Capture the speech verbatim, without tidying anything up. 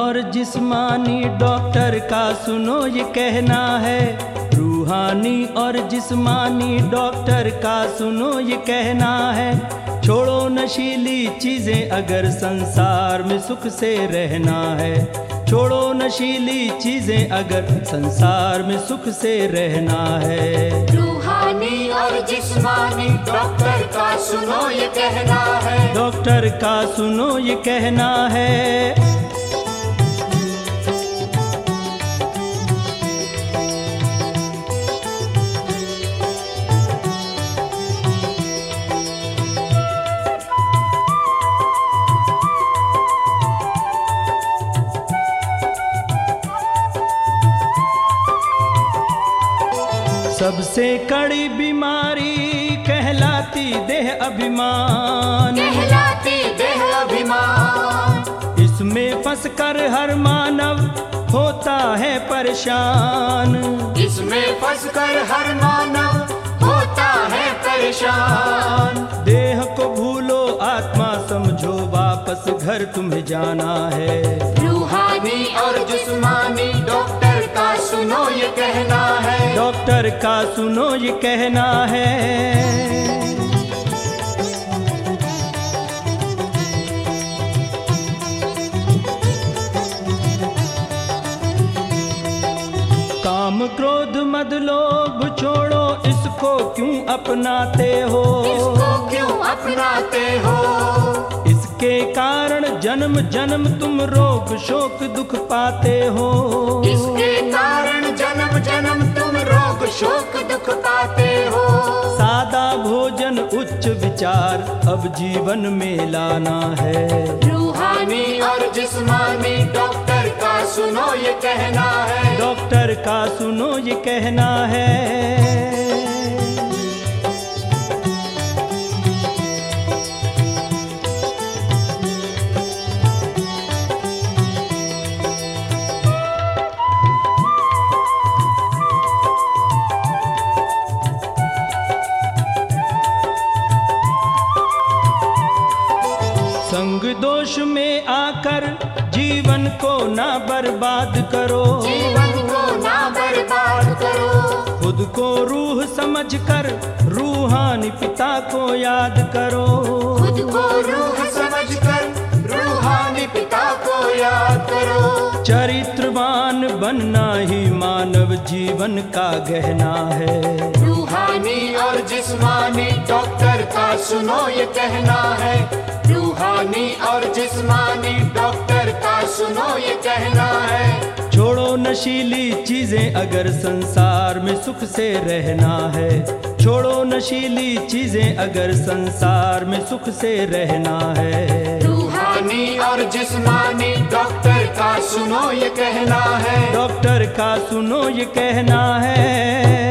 और जिस्मानी डॉक्टर का सुनो ये कहना है। रूहानी और जिस्मानी डॉक्टर का सुनो ये कहना है। छोड़ो नशीली चीजें अगर संसार में सुख से रहना है। छोड़ो नशीली चीजें अगर संसार में सुख से रहना है। रूहानी और जिस्मानी डॉक्टर का सुनो ये कहना है। डॉक्टर का सुनो ये कहना है। सबसे कड़ी बीमारी कहलाती देह अभिमान। कहलाती देह अभिमान। इसमें फंसकर हर मानव होता है परेशान। इसमें फंसकर हर मानव होता है परेशान। देह को भूलो आत्मा समझो वापस घर तुम्हें जाना है। रूहानी और जिस्मानी डॉक्टर का सुनो ये कहना है। डॉक्टर का सुनो ये कहना है। काम क्रोध मद लोभ छोड़ो इसको क्यों अपनाते हो। इसको क्यों अपनाते हो। इसके कारण जन्म जन्म तुम रोग शोक दुख पाते हो। इसके कारण जन्म जन्म तुम रोग शोक दुख पाते हो। सादा भोजन उच्च विचार अब जीवन में लाना है। रूहानी और जिस्मानी डॉक्टर का सुनो ये कहना है। डॉक्टर का सुनो ये कहना है। संग दोष में आकर जीवन को ना बर्बाद करो। जीवन को ना बर्बाद करो। खुद को रूह समझकर रूहानी पिता को याद करो। खुद को रूह समझकर रूहानी पिता को याद करो। चरित्रवान बनना ही मानव जीवन का गहना है। रूहानी और जिस्मानी डॉक्टर का सुनो ये कहना है। रूहानी और जिस्मानी डॉक्टर का सुनो ये कहना है। छोड़ो नशीली चीजें अगर संसार में सुख से रहना है। छोड़ो नशीली चीजें अगर संसार में सुख से रहना है। रूहानी और जिस्मानी डॉक्टर का सुनो ये कहना है। डॉक्टर का सुनो ये कहना है।